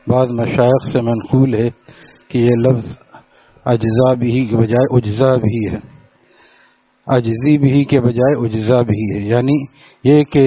بعض مشائخ سے منقول ہے کہ یہ لفظ اجزا بھی کے بجائے اجزا بھی ہے، اجزی بھی کے بجائے اجزا بھی ہے، یعنی یہ کہ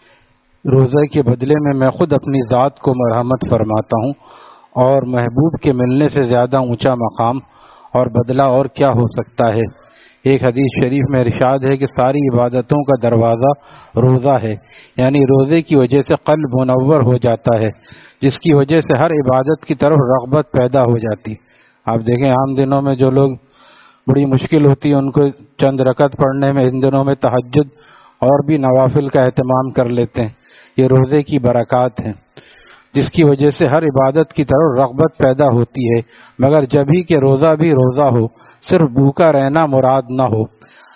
روزہ کے بدلے میں خود اپنی ذات کو مرحمت فرماتا ہوں، اور محبوب کے ملنے سے زیادہ اونچا مقام اور بدلہ اور کیا ہو سکتا ہے۔ ایک حدیث شریف میں ارشاد ہے کہ ساری عبادتوں کا دروازہ روزہ ہے، یعنی روزے کی وجہ سے قلب منور ہو جاتا ہے، جس کی وجہ سے ہر عبادت کی طرف رغبت پیدا ہو جاتی۔ آپ دیکھیں عام دنوں میں جو لوگ بڑی مشکل ہوتی ہے ان کو چند رکعت پڑھنے میں، ان دنوں میں تہجد اور بھی نوافل کا اہتمام کر لیتے ہیں۔ یہ روزے کی برکات ہیں جس کی وجہ سے ہر عبادت کی طرف رغبت پیدا ہوتی ہے، مگر جب ہی کہ روزہ بھی روزہ ہو، صرف بھوکا رہنا مراد نہ ہو،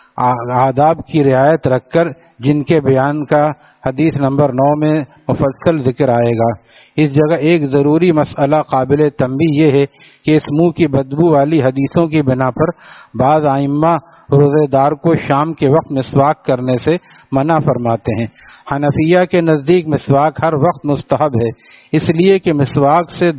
آداب کی رعایت رکھ کر، جن کے بیان کا حدیث نمبر 9 میں مفصل ذکر آئے گا۔ اس جگہ ایک ضروری مسئلہ قابل تنبیہ یہ ہے کہ اس منہ کی بدبو والی حدیثوں کی بنا پر بعض ائمہ روزے دار کو شام کے وقت مسواک کرنے سے منع فرماتے ہیں۔ حنفیہ کے نزدیک مسواک ہر وقت مستحب ہے، اس لیے کہ مسواک سے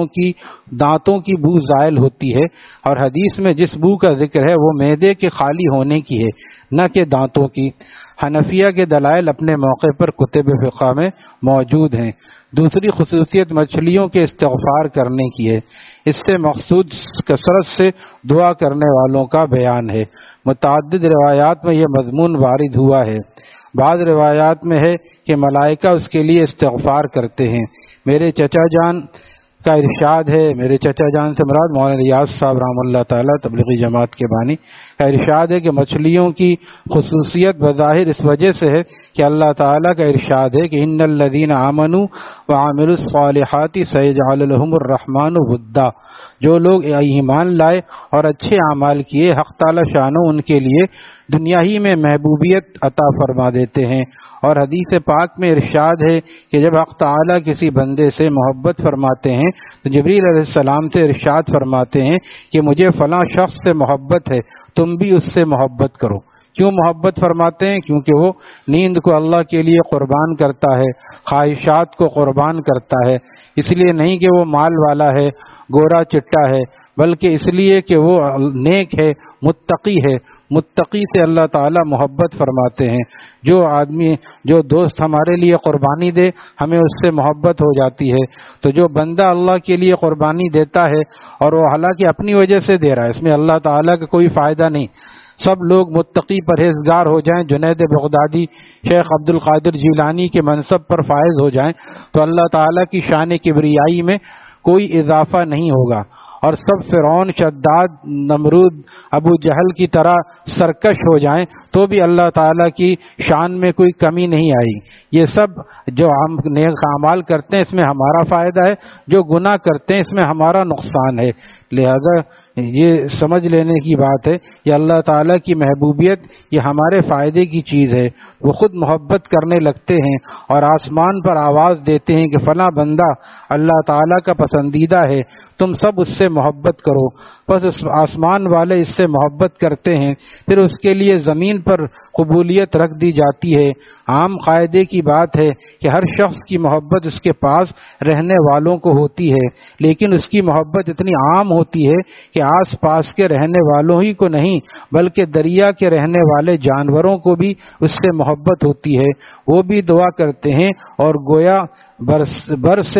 دانتوں کی بو زائل ہوتی ہے، اور حدیث میں جس بو کا ذکر ہے وہ معدے کے خالی ہونے کی ہے، نہ کہ دانتوں کی۔ حنفیہ کے دلائل اپنے موقع پر کتب فقہ میں موجود ہیں۔ دوسری خصوصیت مچھلیوں کے استغفار کرنے کی ہے، اس سے مقصود کثرت سے دعا کرنے والوں کا بیان ہے۔ متعدد روایات میں یہ مضمون وارد ہوا ہے۔ بعض روایات میں ہے کہ ملائکہ اس کے لیے استغفار کرتے ہیں۔ میرے چچا جان کا ارشاد ہے، میرے چچا جان سے مراد مولانا ریاض صاحب رحمہ اللہ تعالیٰ تبلیغی جماعت کے بانی کا ارشاد ہے کہ مچھلیوں کی خصوصیت بظاہر اس وجہ سے ہے کہ اللہ تعالیٰ کا ارشاد ہے کہ ان الذین آمنوا وعملوا الصالحات سیجعل لهم الرحمن ودا، جو لوگ ایمان لائے اور اچھے اعمال کیے، حق تعالیٰ شانو ان کے لیے دنیا ہی میں محبوبیت عطا فرما دیتے ہیں۔ اور حدیث پاک میں ارشاد ہے کہ جب حق تعالیٰ کسی بندے سے محبت فرماتے ہیں تو جبریل علیہ السلام سے ارشاد فرماتے ہیں کہ مجھے فلاں شخص سے محبت ہے، تم بھی اس سے محبت کرو۔ کیوں محبت فرماتے ہیں؟ کیونکہ وہ نیند کو اللہ کے لیے قربان کرتا ہے، خواہشات کو قربان کرتا ہے، اس لیے نہیں کہ وہ مال والا ہے، گورا چٹا ہے، بلکہ اس لیے کہ وہ نیک ہے، متقی ہے۔ متقی سے اللہ تعالیٰ محبت فرماتے ہیں۔ جو دوست ہمارے لیے قربانی دے ہمیں اس سے محبت ہو جاتی ہے۔ تو جو بندہ اللہ کے لیے قربانی دیتا ہے اور وہ حالانکہ اپنی وجہ سے دے رہا ہے، اس میں اللہ تعالیٰ کا کوئی فائدہ نہیں، سب لوگ متقی پرہیزگار ہو جائیں، جنید بغدادی، شیخ عبد القادر جیلانی کے منصب پر فائز ہو جائیں تو اللہ تعالیٰ کی شان کبریائی میں کوئی اضافہ نہیں ہوگا، اور سب فرعون، شداد، نمرود، ابو جہل کی طرح سرکش ہو جائیں تو بھی اللہ تعالیٰ کی شان میں کوئی کمی نہیں آئی۔ یہ سب جو ہم نیک اعمال کرتے ہیں اس میں ہمارا فائدہ ہے، جو گناہ کرتے ہیں اس میں ہمارا نقصان ہے۔ لہذا یہ سمجھ لینے کی بات ہے، یہ اللہ تعالیٰ کی محبوبیت یہ ہمارے فائدے کی چیز ہے۔ وہ خود محبت کرنے لگتے ہیں اور آسمان پر آواز دیتے ہیں کہ فلاں بندہ اللہ تعالیٰ کا پسندیدہ ہے، تم سب اس سے محبت کرو۔ بس اس آسمان والے اس سے محبت کرتے ہیں، پھر اس کے لیے زمین پر قبولیت رکھ دی جاتی ہے۔ عام قاعدے کی بات ہے کہ ہر شخص کی محبت اس کے پاس رہنے والوں کو ہوتی ہے، لیکن اس کی محبت اتنی عام ہوتی ہے کہ آس پاس کے رہنے والوں ہی کو نہیں بلکہ دریا کے رہنے والے جانوروں کو بھی اس سے محبت ہوتی ہے۔ وہ بھی دعا کرتے ہیں اور گویا بر سے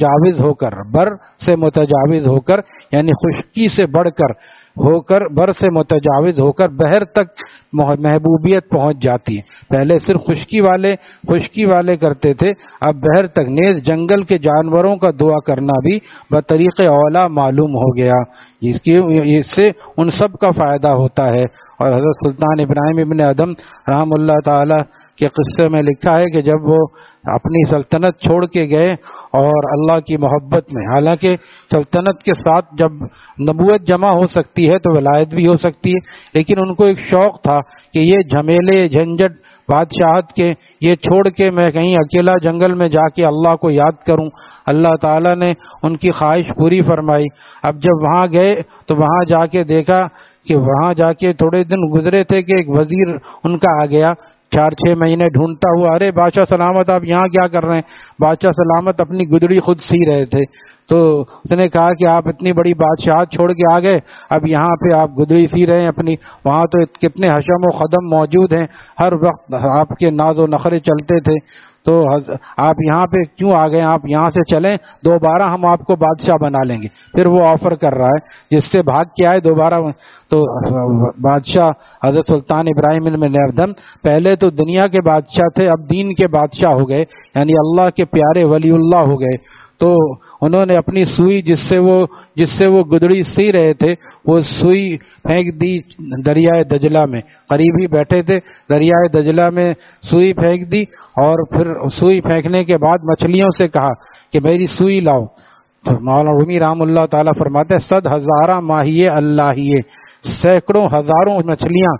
متجاوز ہو کر یعنی خشکی سے بڑھ کر بر سے متجاوز ہو کر بحر تک محبوبیت پہنچ جاتی ہے۔ پہلے صرف خشکی والے کرتے تھے، اب بحر تک، نیز جنگل کے جانوروں کا دعا کرنا بھی بطریق اولا معلوم ہو گیا، اس سے ان سب کا فائدہ ہوتا ہے۔ اور حضرت سلطان ابراہیم ابن ادم رحم اللہ تعالی کے قصے میں لکھا ہے کہ جب وہ اپنی سلطنت چھوڑ کے گئے اور اللہ کی محبت میں، حالانکہ سلطنت کے ساتھ جب نبوت جمع ہو سکتی ہے تو ولایت بھی ہو سکتی ہے، لیکن ان کو ایک شوق تھا کہ یہ جھمیلے جھنجھٹ بادشاہت کے یہ چھوڑ کے میں کہیں اکیلا جنگل میں جا کے اللہ کو یاد کروں۔ اللہ تعالیٰ نے ان کی خواہش پوری فرمائی۔ اب جب وہاں گئے تو وہاں جا کے دیکھا کہ وہاں جا کے تھوڑے دن گزرے تھے کہ ایک وزیر ان کا آ گیا 4-6 مہینے ڈھونڈتا ہوا، ارے بادشاہ سلامت آپ یہاں کیا کر رہے ہیں؟ بادشاہ سلامت اپنی گدڑی خود سی رہے تھے، تو اس نے کہا کہ آپ اتنی بڑی بادشاہت چھوڑ کے آ گئے، اب یہاں پہ آپ گدڑی سی رہے ہیں اپنی، وہاں تو کتنے حشم و خدم موجود ہیں، ہر وقت آپ کے ناز و نخرے چلتے تھے، تو آپ یہاں پہ کیوں آ گئے؟ آپ یہاں سے چلیں، دوبارہ ہم آپ کو بادشاہ بنا لیں گے۔ پھر وہ آفر کر رہا ہے جس سے بھاگ کے آئے دوبارہ، تو بادشاہ حضرت سلطان ابراہیم بن ادہم پہلے تو دنیا کے بادشاہ تھے، اب دین کے بادشاہ ہو گئے، یعنی اللہ کے پیارے ولی اللہ ہو گئے۔ تو انہوں نے اپنی سوئی جس سے وہ گدڑی سی رہے تھے، وہ سوئی پھینک دی دریائے دجلہ میں، قریب ہی بیٹھے تھے، دریائے دجلہ میں سوئی پھینک دی، اور پھر سوئی پھینکنے کے بعد مچھلیوں سے کہا کہ میری سوئی لاؤ۔ تو مولانا رومی رحم اللہ تعالیٰ فرماتے ہیں 100,000 ماہیے اللہیے، سینکڑوں ہزاروں مچھلیاں،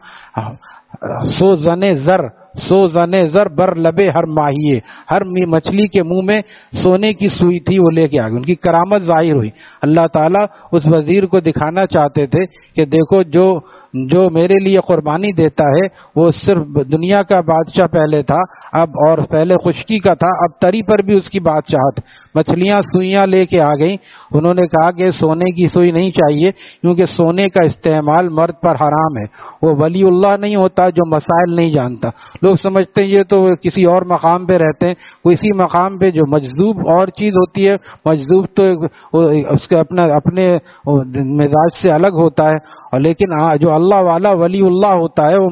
100 زنے زر بر لبے ہر ماہیے، ہر مچھلی کے منہ میں سونے کی سوئی تھی، وہ لے کے آ گئی، ان کی کرامت ظاہر ہوئی۔ اللہ تعالیٰ اس وزیر کو دکھانا چاہتے تھے کہ دیکھو جو میرے لیے قربانی دیتا ہے وہ صرف دنیا کا بادشاہ پہلے تھا، اب اور پہلے خشکی کا تھا، اب تری پر بھی اس کی بادشاہت۔ مچھلیاں سوئیاں لے کے آ گئیں، انہوں نے کہا کہ سونے کی سوئی نہیں چاہیے کیونکہ سونے کا استعمال مرد پر حرام ہے، وہ ولی اللہ نہیں ہوتا جو مسائل نہیں جانتا۔ لوگ سمجھتے ہیں یہ تو کسی اور مقام پہ رہتے ہیں، کسی مقام پہ جو مجذوب اور چیز ہوتی ہے، مجذوب تو اس کے اپنے مزاج سے الگ ہوتا ہے، اور لیکن جو اللہ والا ولی اللہ ہوتا ہے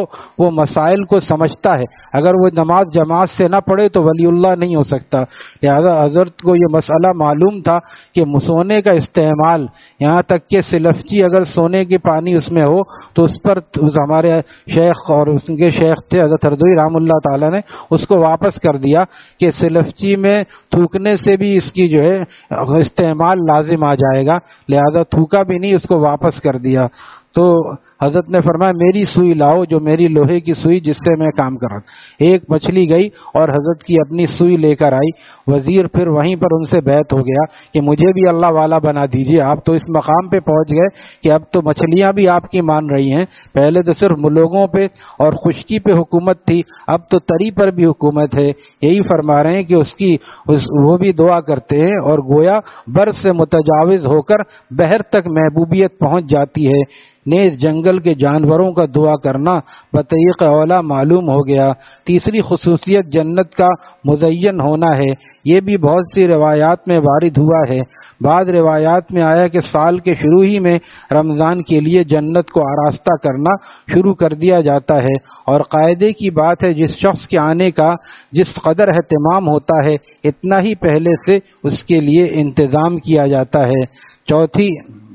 وہ مسائل کو سمجھتا ہے، اگر وہ نماز جماعت سے نہ پڑھے تو ولی اللہ نہیں ہو سکتا۔ لہذا حضرت کو یہ مسئلہ معلوم تھا کہ سونے کا استعمال، یہاں تک کہ سلفچی اگر سونے کے پانی اس میں ہو تو اس پر ہمارے شیخ اور اس کے شیخ تھے حضرت ہردوئی رحم اللہ تعالیٰ نے اس کو واپس کر دیا کہ سلفچی میں تھوکنے سے بھی اس کی جو ہے استعمال لازم آ جائے گا، لہذا تھوکا بھی نہیں، اس کو واپس کر دیا۔ تو حضرت نے فرمایا میری سوئی لاؤ، جو میری لوہے کی سوئی جس سے میں کام کر رہا تھا۔ ایک مچھلی گئی اور حضرت کی اپنی سوئی لے کر آئی۔ وزیر پھر وہیں پر ان سے بیعت ہو گیا کہ مجھے بھی اللہ والا بنا دیجیے، آپ تو اس مقام پہ پہنچ گئے کہ اب تو مچھلیاں بھی آپ کی مان رہی ہیں، پہلے تو صرف لوگوں پہ اور خشکی پہ حکومت تھی، اب تو تری پر بھی حکومت ہے۔ یہی فرما رہے ہیں کہ وہ بھی دعا کرتے ہیں اور گویا بر سے متجاوز ہو کر بحر تک محبوبیت پہنچ جاتی ہے۔ نیز جنگل کے جانوروں کا دعا کرنا بطریق اولا معلوم ہو گیا۔ تیسری خصوصیت جنت کا مزین ہونا ہے، یہ بھی بہت سی روایات میں وارد ہوا ہے۔ بعض روایات میں آیا کہ سال کے شروع ہی میں رمضان کے لیے جنت کو آراستہ کرنا شروع کر دیا جاتا ہے، اور قاعدے کی بات ہے جس شخص کے آنے کا جس قدر اہتمام ہوتا ہے اتنا ہی پہلے سے اس کے لیے انتظام کیا جاتا ہے۔ چوتھی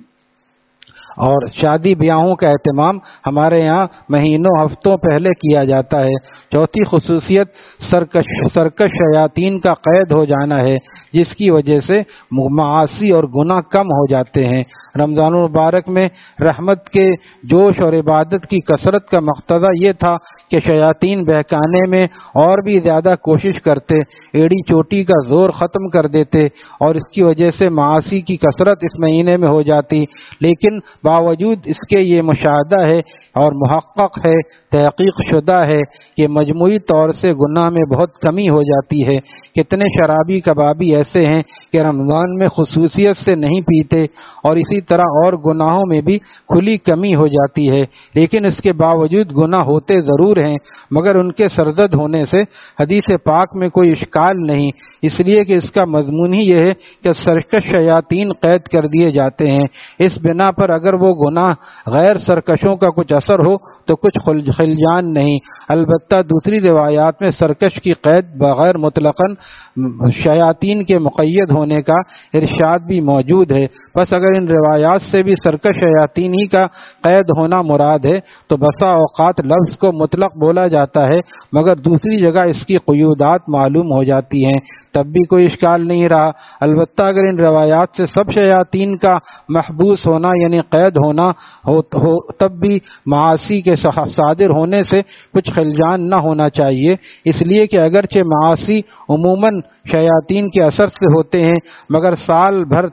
اور شادی بیاہوں کا اہتمام ہمارے یہاں مہینوں ہفتوں پہلے کیا جاتا ہے۔ چوتھی خصوصیت سرکش شیاطین کا قید ہو جانا ہے، جس کی وجہ سے معاصی اور گناہ کم ہو جاتے ہیں۔ رمضان المبارک میں رحمت کے جوش اور عبادت کی کثرت کا مقتضا یہ تھا کہ شیاطین بہکانے میں اور بھی زیادہ کوشش کرتے، ایڑی چوٹی کا زور ختم کر دیتے، اور اس کی وجہ سے معاصی کی کثرت اس مہینے میں ہو جاتی۔ لیکن باوجود اس کے یہ مشاہدہ ہے اور محقق ہے، تحقیق شدہ ہے کہ مجموعی طور سے گناہ میں بہت کمی ہو جاتی ہے۔ کتنے شرابی کبابی ایسے ہیں کہ رمضان میں خصوصیت سے نہیں پیتے، اور اسی طرح اور گناہوں میں بھی کھلی کمی ہو جاتی ہے، لیکن اس کے باوجود گناہ ہوتے ضرور ہیں، مگر ان کے سرزد ہونے سے حدیث پاک میں کوئی اشکال نہیں، اس لیے کہ اس کا مضمون ہی یہ ہے کہ سرکش شیاطین قید کر دیے جاتے ہیں۔ اس بنا پر اگر وہ گناہ غیر سرکشوں کا کچھ اثر ہو تو کچھ خلجان نہیں۔ البتہ دوسری روایات میں سرکش کی قید بغیر مطلقاً شیاطین کے مقید ہونے کا ارشاد بھی موجود ہے۔ بس اگر ان روایات سے بھی سرکش شیاطین ہی کا قید ہونا مراد ہے تو بسا اوقات لفظ کو مطلق بولا جاتا ہے، مگر دوسری جگہ اس کی قیودات معلوم ہو جاتی ہیں، تب بھی کوئی اشکال نہیں رہا۔ البتہ اگر ان روایات سے سب شیاطین کا محبوس ہونا یعنی قید ہونا ہو تب بھی معاصی کے صادر ہونے سے کچھ خلجان نہ ہونا چاہیے، اس لیے کہ اگرچہ معاصی عموماً شیاطین کے اثر سے ہوتے ہیں، مگر سال بھر تک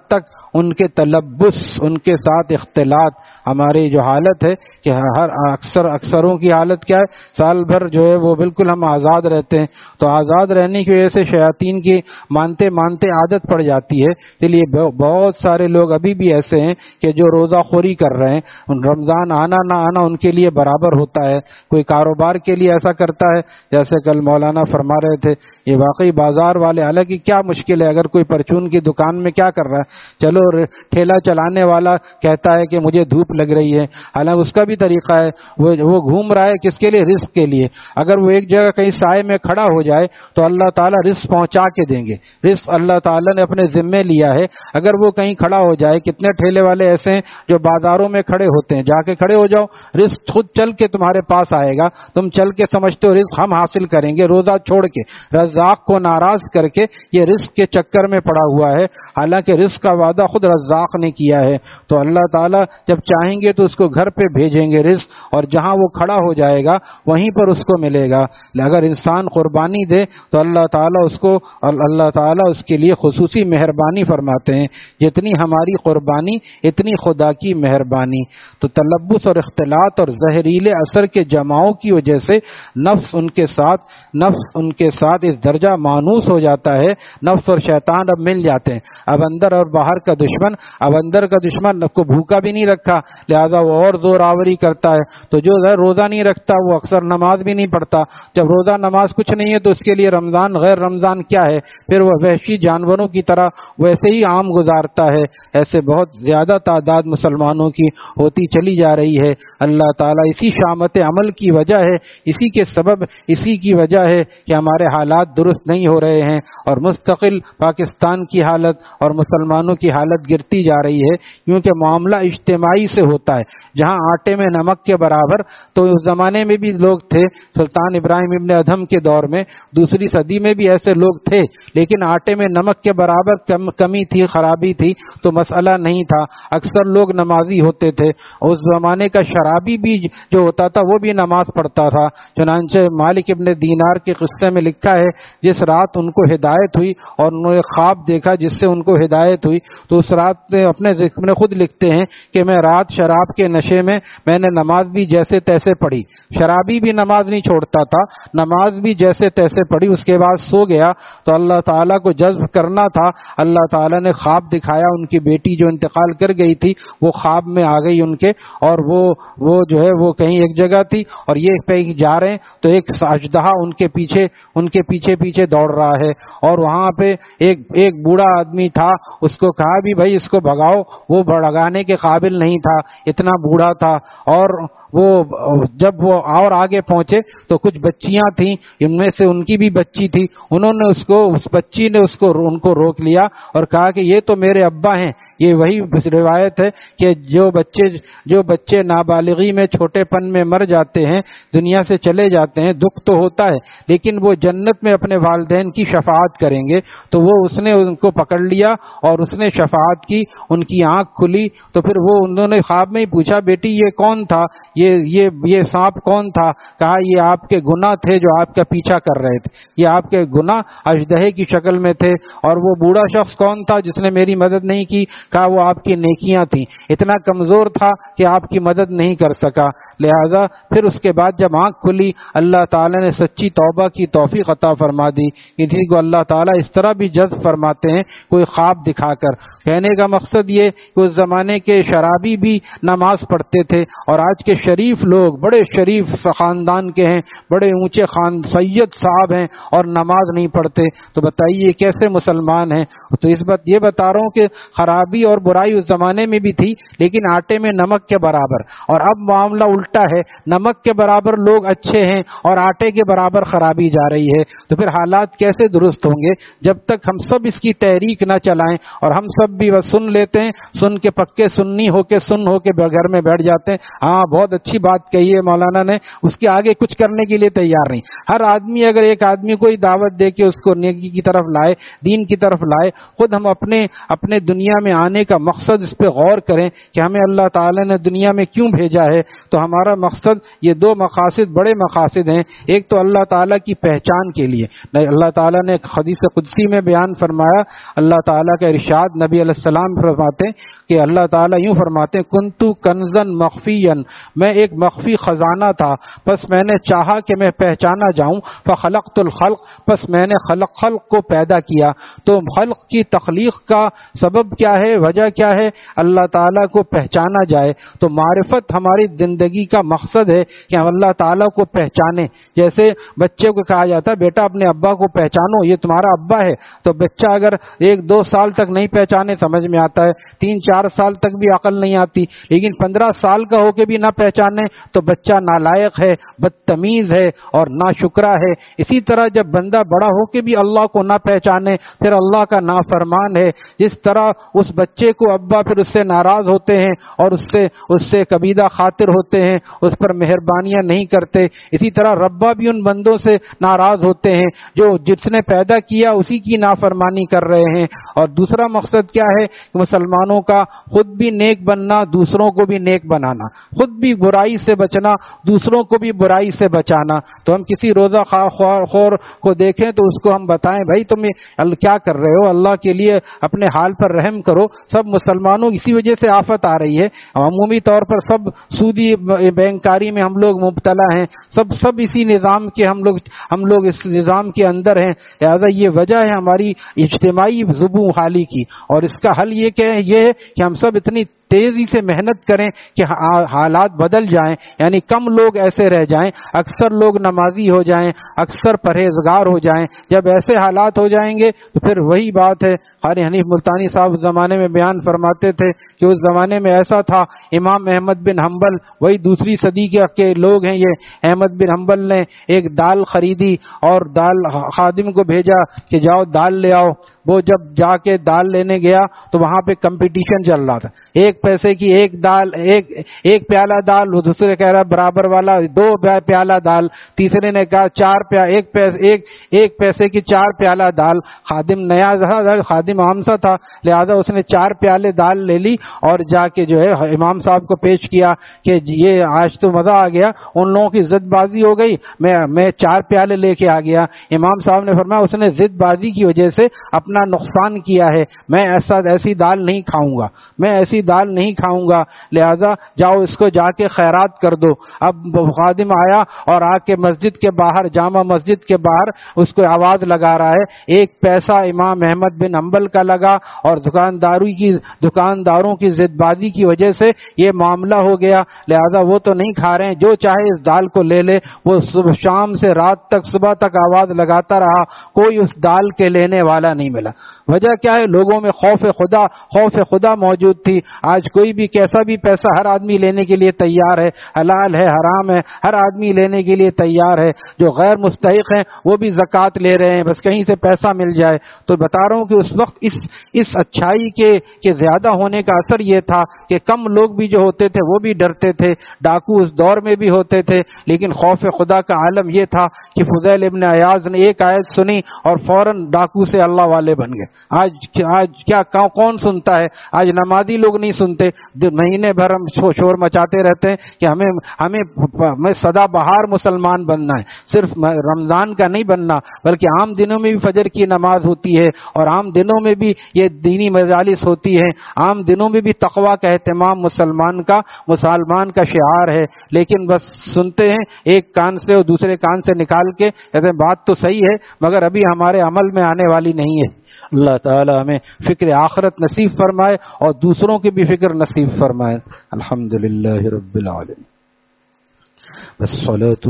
ان کے تلبس، ان کے ساتھ اختلاط. ہماری جو حالت ہے کہ اکثروں کی حالت کیا ہے، سال بھر جو ہے وہ بالکل ہم آزاد رہتے ہیں، تو آزاد رہنے کی وجہ سے شیاطین کی مانتے مانتے عادت پڑ جاتی ہے. اس لیے بہت سارے لوگ ابھی بھی ایسے ہیں کہ جو روزہ خوری کر رہے ہیں، رمضان آنا نہ آنا ان کے لیے برابر ہوتا ہے. کوئی کاروبار کے لیے ایسا کرتا ہے، جیسے کل مولانا فرما رہے تھے، یہ واقعی بازار والے، حالانکہ کیا مشکل ہے، اگر کوئی پرچون کی دکان میں کیا کر رہا ہے، چلو ٹھیلا چلانے والا کہتا ہے کہ مجھے دھوپ لگ رہی ہے، حالانکہ اس کا بھی طریقہ ہے، وہ گھوم رہا ہے کس کے لیے، رزق کے لیے. اگر وہ ایک جگہ کہیں سائے میں کھڑا ہو جائے تو اللہ تعالیٰ رزق پہنچا کے دیں گے. رزق اللہ تعالیٰ نے اپنے ذمے لیا ہے. اگر وہ کہیں کھڑا ہو جائے، کتنے ٹھیلے والے ایسے ہیں جو بازاروں میں کھڑے ہوتے ہیں، جا کے کھڑے ہو جاؤ، رزق خود چل کے تمہارے پاس آئے گا. تم چل کے سمجھتے ہو رزق ہم حاصل کریں گے، روزہ چھوڑ کے، رزاق کو ناراض کر کے یہ رزق کے چکر میں پڑا ہوا ہے، حالانکہ رزق کا وعدہ خود رزاق نے کیا ہے. تو اللہ تعالیٰ جب چاہیں گے تو اس کو گھر پہ بھیجیں گے رزق، اور جہاں وہ کھڑا ہو جائے گا وہیں پر اس کو ملے گا. اگر انسان قربانی دے تو اللہ تعالیٰ اس کے لیے خصوصی مہربانی فرماتے ہیں. جتنی ہماری قربانی اتنی خدا کی مہربانی. تو تلبس اور اختلاط اور زہریلے اثر کے جماؤں کی وجہ سے نفس ان کے ساتھ اس درجہ مانوس ہو جاتا ہے. نفس اور شیطان اب مل جاتے ہیں. اب اندر اور باہر کا دشمن، اب اندر کا دشمن کو بھوکا بھی نہیں رکھا، لہذا وہ اور زور آوری کرتا ہے. تو جو روزہ نہیں رکھتا وہ اکثر نماز بھی نہیں پڑھتا. جب روزہ نماز کچھ نہیں ہے تو اس کے لیے رمضان غیر رمضان کیا ہے، پھر وہ وحشی جانوروں کی طرح ویسے ہی عام گزارتا ہے. ایسے بہت زیادہ تعداد مسلمانوں کی ہوتی چلی جا رہی ہے. اللہ تعالیٰ اسی شامت عمل کی وجہ ہے، اسی کے سبب، اسی کی وجہ ہے کہ ہمارے حالات درست نہیں ہو رہے ہیں، اور مستقل پاکستان کی حالت اور مسلمانوں کی حالت گرتی جا رہی ہے. کیونکہ معاملہ اجتماعی سے ہوتا ہے. جہاں آٹے میں نمک کے برابر، تو اس زمانے میں بھی لوگ تھے، سلطان ابراہیم ابن ادھم کے دور میں، دوسری صدی میں بھی ایسے لوگ تھے، لیکن آٹے میں نمک کے برابر کمی تھی، خرابی تھی، تو مسئلہ نہیں تھا. اکثر لوگ نمازی ہوتے تھے. اس زمانے کا شرابی بھی جو ہوتا تھا وہ بھی نماز پڑھتا تھا. چنانچہ مالک ابن دینار کے قصے میں لکھا ہے، جس رات ان کو ہدایت ہوئی اور انہوں نے خواب دیکھا جس سے ان کو ہدایت ہوئی، تو اس رات میں اپنے ذکر میں خود لکھتے ہیں کہ میں رات شراب کے نشے میں نے نماز بھی جیسے تیسے پڑھی. شرابی بھی نماز نہیں چھوڑتا تھا، نماز بھی جیسے تیسے پڑھی. اس کے بعد سو گیا تو اللہ تعالیٰ کو جذب کرنا تھا. اللہ تعالیٰ نے خواب دکھایا، ان کی بیٹی جو انتقال کر گئی تھی وہ خواب میں آ گئی ان کے، اور وہ جو ہے وہ کہیں ایک جگہ تھی اور یہ کہیں جا رہے ہیں، تو ایک اژدہا ان کے پیچھے دوڑ رہا ہے. اور وہاں پہ ایک بوڑھا آدمی تھا، اس کو کہا بھی بھائی اس کو بھگاؤ. وہ بھگانے کے قابل نہیں تھا، اتنا بوڑھا تھا. اور جب وہ اور آگے پہنچے تو کچھ بچیاں تھیں، ان میں سے ان کی بھی بچی تھی. انہوں نے اس بچی نے ان کو روک لیا اور کہا کہ یہ تو میرے ابا ہیں. یہ وہی روایت ہے کہ جو بچے نابالغی میں چھوٹے پن میں مر جاتے ہیں، دنیا سے چلے جاتے ہیں، دکھ تو ہوتا ہے، لیکن وہ جنت میں اپنے والدین کی شفاعت کریں گے. تو وہ اس نے ان کو پکڑ لیا اور اس نے شفاعت کی. ان کی آنکھ کھلی تو پھر انہوں نے خواب میں ہی پوچھا، بیٹی یہ کون تھا، یہ سانپ کون تھا؟ کہا یہ آپ کے گناہ تھے جو آپ کا پیچھا کر رہے تھے. یہ آپ کے گناہ اژدہے کی شکل میں تھے. اور وہ بوڑھا شخص کون تھا جس نے میری مدد نہیں کی؟ کہا وہ آپ کی نیکیاں تھیں. اتنا کمزور تھا کہ آپ کی مدد نہیں کر سکا. لہذا پھر اس کے بعد جب آنکھ کھلی، اللہ تعالیٰ نے سچی توبہ کی توفیق عطا فرما دی. کسی کو اللہ تعالیٰ اس طرح بھی جذب فرماتے ہیں کوئی خواب دکھا کر. کہنے کا مقصد یہ کہ اس زمانے کے شرابی بھی نماز پڑھتے تھے، اور آج کے شریف لوگ بڑے شریف خاندان کے ہیں، بڑے اونچے سید صاحب ہیں اور نماز نہیں پڑھتے. تو بتائیے کیسے مسلمان ہیں؟ تو اس بات یہ بتا رہا ہوں کہ خرابی اور برائی اس زمانے میں بھی تھی، لیکن آٹے میں نمک کے برابر. اور اب معاملہ الٹا ہے، نمک کے برابر لوگ اچھے ہیں اور آٹے کے برابر خرابی جا رہی ہے. تو پھر حالات کیسے درست ہوں گے جب تک ہم سب اس کی تحریک نہ چلائیں؟ اور ہم سب بھی بس سن لیتے ہیں، سن کے پکے سنی ہو کے گھر میں بیٹھ جاتے ہیں. ہاں بہت اچھی بات کہی ہے مولانا نے، اس کے آگے کچھ کرنے کے لیے تیار نہیں. ہر آدمی اگر ایک آدمی کو ہی دعوت دے کے اس کو نیکی کی طرف لائے، دین کی طرف لائے، خود ہم اپنے دنیا میں آنے کا مقصد اس پہ غور کریں کہ ہمیں اللہ تعالیٰ نے دنیا میں کیوں بھیجا ہے. تو ہمارا مقصد یہ دو مقاصد بڑے مقاصد ہیں. ایک تو اللہ تعالیٰ کی پہچان کے لیے. اللہ تعالیٰ نے حدیث قدسی میں بیان فرمایا, اللہ تعالیٰ کا ارشاد, نبی علیہ السلام فرماتے ہیں کہ اللہ تعالیٰ یوں فرماتے ہیں, کنتو کنزن مخفیًا, میں ایک مخفی خزانہ تھا, بس میں نے چاہا کہ میں پہچانا جاؤں, فخلقت الخلق, بس میں نے خلق کو پیدا کیا. تو خلق کی تخلیق کا سبب کیا ہے, وجہ کیا ہے, اللہ تعالیٰ کو پہچانا جائے. تو معرفت ہماری زندگی کا مقصد ہے کہ ہم اللہ تعالیٰ کو پہچانیں. جیسے بچے کو کہا جاتا ہے بیٹا اپنے ابا کو پہچانو, یہ تمہارا ابا ہے. تو بچہ اگر 1-2 سال تک نہیں پہچانے سمجھ میں آتا ہے, 3-4 سال تک بھی عقل نہیں آتی, لیکن 15 سال کا ہو کے بھی نہ پہچانے تو بچہ نالائق ہے, بدتمیز ہے اور ناشکرا ہے. اسی طرح جب بندہ بڑا ہو کے بھی اللہ کو نہ پہچانے پھر اللہ کا نافرمان ہے. جس طرح اس بچے کو ابا پھر اس سے ناراض ہوتے ہیں اور اس سے کبیدہ خاطر ہوتے ہیں, اس پر مہربانیاں نہیں کرتے, اسی طرح ربا بھی ان بندوں سے ناراض ہوتے ہیں جو جس نے پیدا کیا اسی کی نافرمانی کر رہے ہیں. اور دوسرا مقصد کیا ہے کہ مسلمانوں کا خود بھی نیک بننا, دوسروں کو بھی نیک بنانا, خود بھی برائی سے بچنا, دوسروں کو بھی برائی سے بچانا. تو ہم کسی روزہ خور کو دیکھیں تو اس کو ہم بتائیں بھائی تم کیا کر رہے ہو, اللہ کے لیے اپنے حال پر رحم کرو. سب مسلمانوں اسی وجہ سے آفت آ رہی ہے, عمومی طور پر سب سودی بینکاری میں ہم لوگ مبتلا ہیں, سب اسی نظام کے ہم لوگ اس نظام کے اندر ہیں. لہذا یہ وجہ ہے ہماری اجتماعی زبوں خالی کی, اور اس کا حل یہ ہے کہ ہم سب اتنی تیزی سے محنت کریں کہ حالات بدل جائیں, یعنی کم لوگ ایسے رہ جائیں, اکثر لوگ نمازی ہو جائیں, اکثر پرہیزگار ہو جائیں. جب ایسے حالات ہو جائیں گے تو پھر وہی بات ہے, قاری حنیف ملتانی صاحب اس زمانے میں بیان فرماتے تھے کہ اس زمانے میں ایسا تھا, امام احمد بن حنبل, وہی دوسری صدی کے لوگ ہیں یہ, احمد بن حنبل نے ایک دال خریدی اور دال خادم کو بھیجا کہ جاؤ دال لے آؤ. وہ جب جا کے دال لینے گیا تو وہاں پہ کمپٹیشن چل رہا تھا, 1 پیسے کی ایک پیالہ دال, وہ دوسرے کہہ رہا برابر والا 2 پیالہ دال, تیسرے نے کہا 1 پیسے کی 4 پیالہ دال. خادم نیا تھا, خادم عام سا تھا, لہذا اس نے 4 پیالے دال لے لی اور جا کے جو ہے امام صاحب کو پیش کیا کہ یہ آج تو مزہ آ گیا, ان لوگوں کی ضد بازی ہو گئی, میں 4 پیالے لے کے آ گیا. امام صاحب نے فرمایا اس نے ضد بازی کی وجہ سے اپنا نقصان کیا ہے, میں ایسی دال نہیں کھاؤں گا, لہذا جاؤ اس کو جا کے خیرات کر دو. اب خادم آیا اور آ کے مسجد کے باہر, جامع مسجد کے باہر اس کو آواز لگا رہا ہے, 1 پیسہ امام احمد بن حنبل کا لگا اور دکانداروں کی ضد بازی کی وجہ سے یہ معاملہ ہو گیا, لہذا وہ تو نہیں کھا رہے ہیں, جو چاہے اس دال کو لے لے. وہ شام سے رات تک صبح تک آواز لگاتا رہا, کوئی اس دال کے لینے والا نہیں ملا. وجہ کیا ہے, لوگوں میں خوف خدا موجود تھی. آج کوئی بھی کیسا بھی پیسہ ہر آدمی لینے کے لیے تیار ہے, حلال ہے حرام ہے, ہر آدمی لینے کے لیے تیار ہے. جو غیر مستحق ہیں وہ بھی زکوٰۃ لے رہے ہیں, بس کہیں سے پیسہ مل جائے. تو بتا رہا ہوں کہ اس وقت اس اچھائی کے زیادہ ہونے کا اثر یہ تھا کہ کم لوگ بھی جو ہوتے تھے وہ بھی ڈرتے تھے, ڈاکو اس دور میں بھی ہوتے تھے, لیکن خوف خدا کا عالم یہ تھا کہ فضیل ابن عیاض نے ایک آیت سنی اور فوراً ڈاکو سے اللہ والے بن گئے. آج کیا کون سنتا ہے, آج نمازی لوگ نہیں سنتے, مہینے بھر ہم شور مچاتے رہتے ہیں کہ ہمیں سدا بہار مسلمان بننا ہے, صرف رمضان کا نہیں بننا بلکہ عام دنوں میں بھی فجر کی نماز ہوتی ہے اور عام دنوں میں بھی یہ دینی مجالس ہوتی ہیں, عام دنوں میں بھی تقویٰ کا اہتمام مسلمان کا شعار ہے. لیکن بس سنتے ہیں ایک کان سے اور دوسرے کان سے نکال کے, کہتے ہیں بات تو صحیح ہے مگر ابھی ہمارے عمل میں آنے والی نہیں ہے. اللہ تعالی ہمیں فکر آخرت نصیب فرمائے اور دوسروں کی بھی فکر نصیب فرمائے. الحمدللہ رب العالمین.